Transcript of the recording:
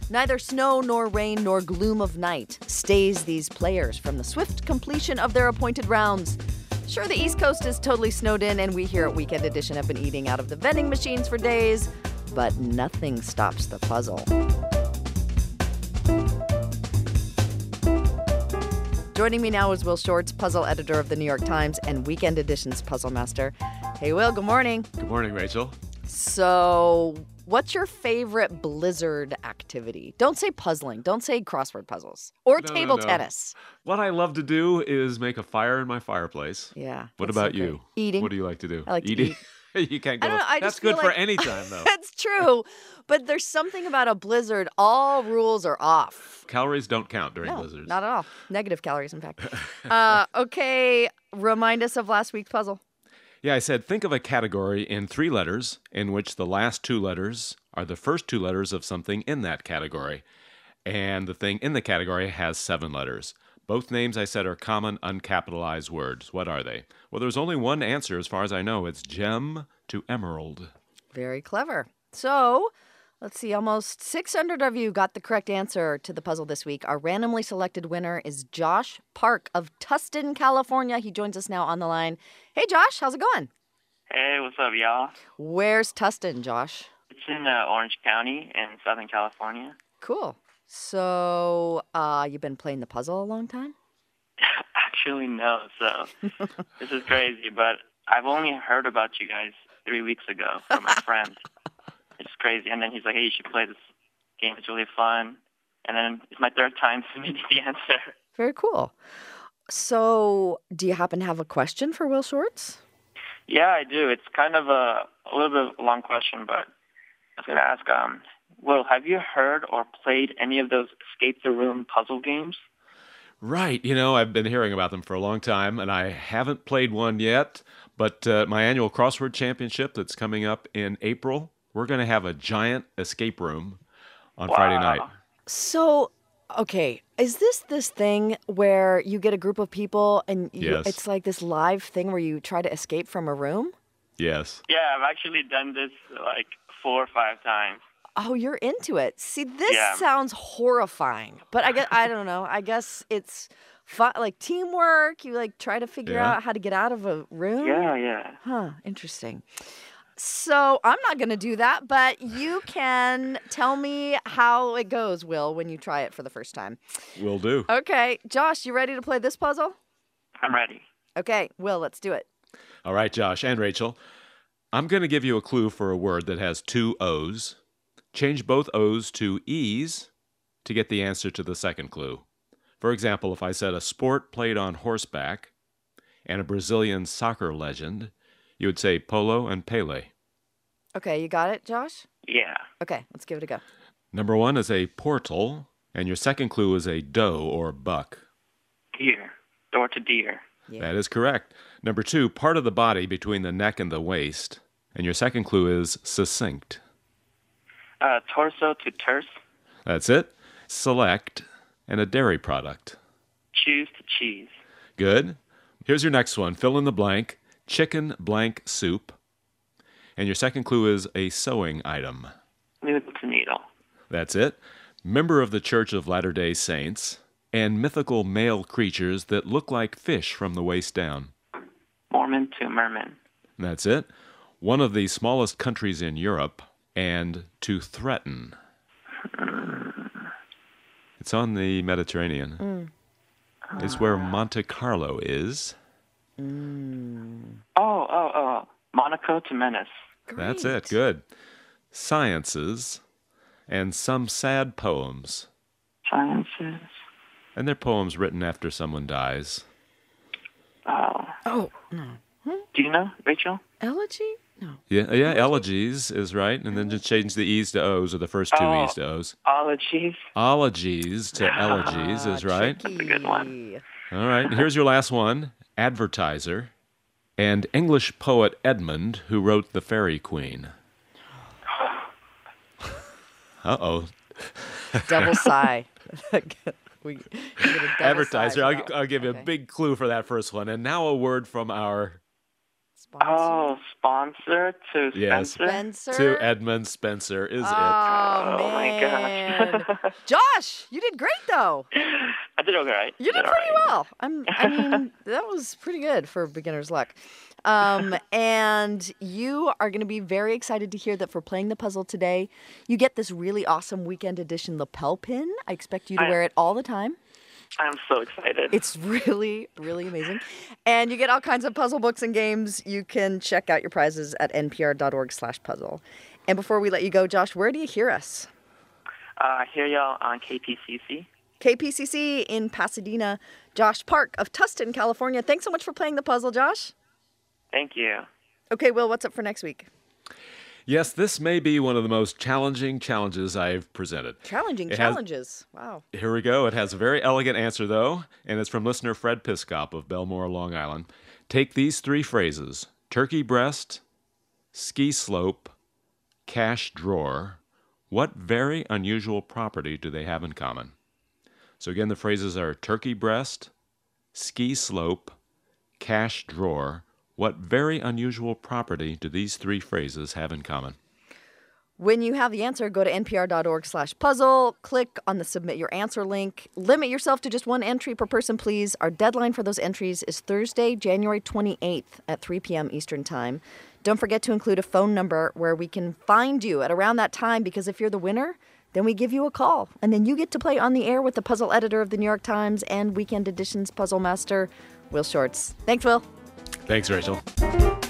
Neither snow nor rain nor gloom of night stays these players from the swift completion of their appointed rounds. Sure, the East Coast is totally snowed in, and we here at Weekend Edition have been eating out of the vending machines for days, but nothing stops the puzzle. Joining me now is Will Shortz, puzzle editor of the New York Times and Weekend Edition's puzzle master. Hey, Will, good morning. Good morning, Rachel. So, what's your favorite blizzard activity? Don't say puzzling. Don't say crossword puzzles. Or table tennis. What I love to do is make a fire in my fireplace. Yeah. What about you? Eating. What do you like to do? I like Eating. to eat. You can't go. I don't know, I That's just feel good for like- any time, though. That's true. But there's something about a blizzard. All rules are off. Calories don't count during No, blizzards. not at all. Negative calories, in fact. Okay, remind us of last week's puzzle. Yeah, I said think of a category in 3 letters in which the last 2 letters are the first 2 letters of something in that category. And the thing in the category has 7 letters. Both names I said are common uncapitalized words. What are they? Well, there's only one answer as far as I know. It's gem to emerald. Very clever. So, let's see, almost 600 of you got the correct answer to the puzzle this week. Our randomly selected winner is Josh Park of Tustin, California. He joins us now on the line. Hey, Josh, how's it going? Hey, what's up, y'all? Where's Tustin, Josh? It's in Orange County in Southern California. Cool. So, you've been playing the puzzle a long time? Actually, no, so this is crazy, but I've only heard about you guys 3 weeks ago from my friend. It's crazy. And then he's like, hey, you should play this game. It's really fun. And then it's my 3rd time submitting the answer. Very cool. So, do you happen to have a question for Will Shortz? Yeah, I do. It's kind of a little bit of a long question, but I was going to ask, Will, have you heard or played any of those Escape the Room puzzle games? Right. You know, I've been hearing about them for a long time, and I haven't played one yet. But my annual crossword championship that's coming up in April, we're going to have a giant escape room on Friday night. So, okay, is this thing where you get a group of people and Yes. it's like this live thing where you try to escape from a room? Yes. Yeah, I've actually done this like 4 or 5 times. Oh, you're into it. See, this Yeah. sounds horrifying, but I don't know. I guess it's fun, like teamwork. You like try to figure Yeah. out how to get out of a room. Yeah. Huh, interesting. So I'm not going to do that, but you can tell me how it goes, Will, when you try it for the first time. Will do. Okay, Josh, you ready to play this puzzle? I'm ready. Okay, Will, let's do it. All right, Josh and Rachel. I'm going to give you a clue for a word that has 2 O's. Change both O's to E's to get the answer to the second clue. For example, if I said a sport played on horseback and a Brazilian soccer legend, you would say polo and Pele. Okay, you got it, Josh? Yeah. Okay, let's give it a go. Number 1 is a portal, and your second clue is a doe or buck. Deer. Door to deer. Yeah. That is correct. Number 2, part of the body between the neck and the waist, and your second clue is succinct. Torso to terse. That's it. Select, and a dairy product. Choose to cheese. Good. Here's your next one. Fill in the blank. Chicken blank soup. And your second clue is a sewing item. Needle to needle. That's it. Member of the Church of Latter-day Saints. And mythical male creatures that look like fish from the waist down. Mormon to merman. That's it. One of the smallest countries in Europe. And to threaten. It's on the Mediterranean. It's where Monte Carlo is. Oh. Monaco to menace. That's it. Good. Sciences and some sad poems. Sciences. And they're poems written after someone dies. Oh, no. Do you know, Rachel? Elegy? No. Yeah, elegies is right. And then just change the E's to O's, or the first 2 E's to O's. Ologies. Ologies to elegies is right. Tricky. That's a good one. All right. Here's your last one. Advertiser. And English poet Edmund, who wrote The Fairy Queen. Uh-oh. Double sigh. We get a double Advertiser. sigh. I'll give you Okay. a big clue for that first one. And now a word from our Oh, sponsor to Yes. Spencer? To Edmund Spencer is it. Oh, Oh, my man. gosh. Josh, you did great, though. I did okay, right? You did all pretty right. well. I mean, that was pretty good for beginner's luck. And you are going to be very excited to hear that for playing the puzzle today, you get this really awesome weekend edition lapel pin. I expect you to wear it all the time. I'm so excited. It's really, really amazing. And you get all kinds of puzzle books and games. You can check out your prizes at npr.org/puzzle. And before we let you go, Josh, where do you hear us? I hear y'all on KPCC. KPCC in Pasadena. Josh Park of Tustin, California. Thanks so much for playing the puzzle, Josh. Thank you. Okay, Will, what's up for next week? Yes, this may be one of the most challenging challenges I've presented. Challenges. Wow. Here we go. It has a very elegant answer, though, and it's from listener Fred Piscop of Belmore, Long Island. Take these three phrases: turkey breast, ski slope, cash drawer. What very unusual property do they have in common? So again, the phrases are turkey breast, ski slope, cash drawer. What very unusual property do these three phrases have in common? When you have the answer, go to npr.org/puzzle, click on the Submit Your Answer link. Limit yourself to just one entry per person, please. Our deadline for those entries is Thursday, January 28th at 3 p.m. Eastern Time. Don't forget to include a phone number where we can find you at around that time, because if you're the winner, then we give you a call. And then you get to play on the air with the puzzle editor of the New York Times and Weekend Edition's puzzle master, Will Shortz. Thanks, Will. Thanks, Rachel.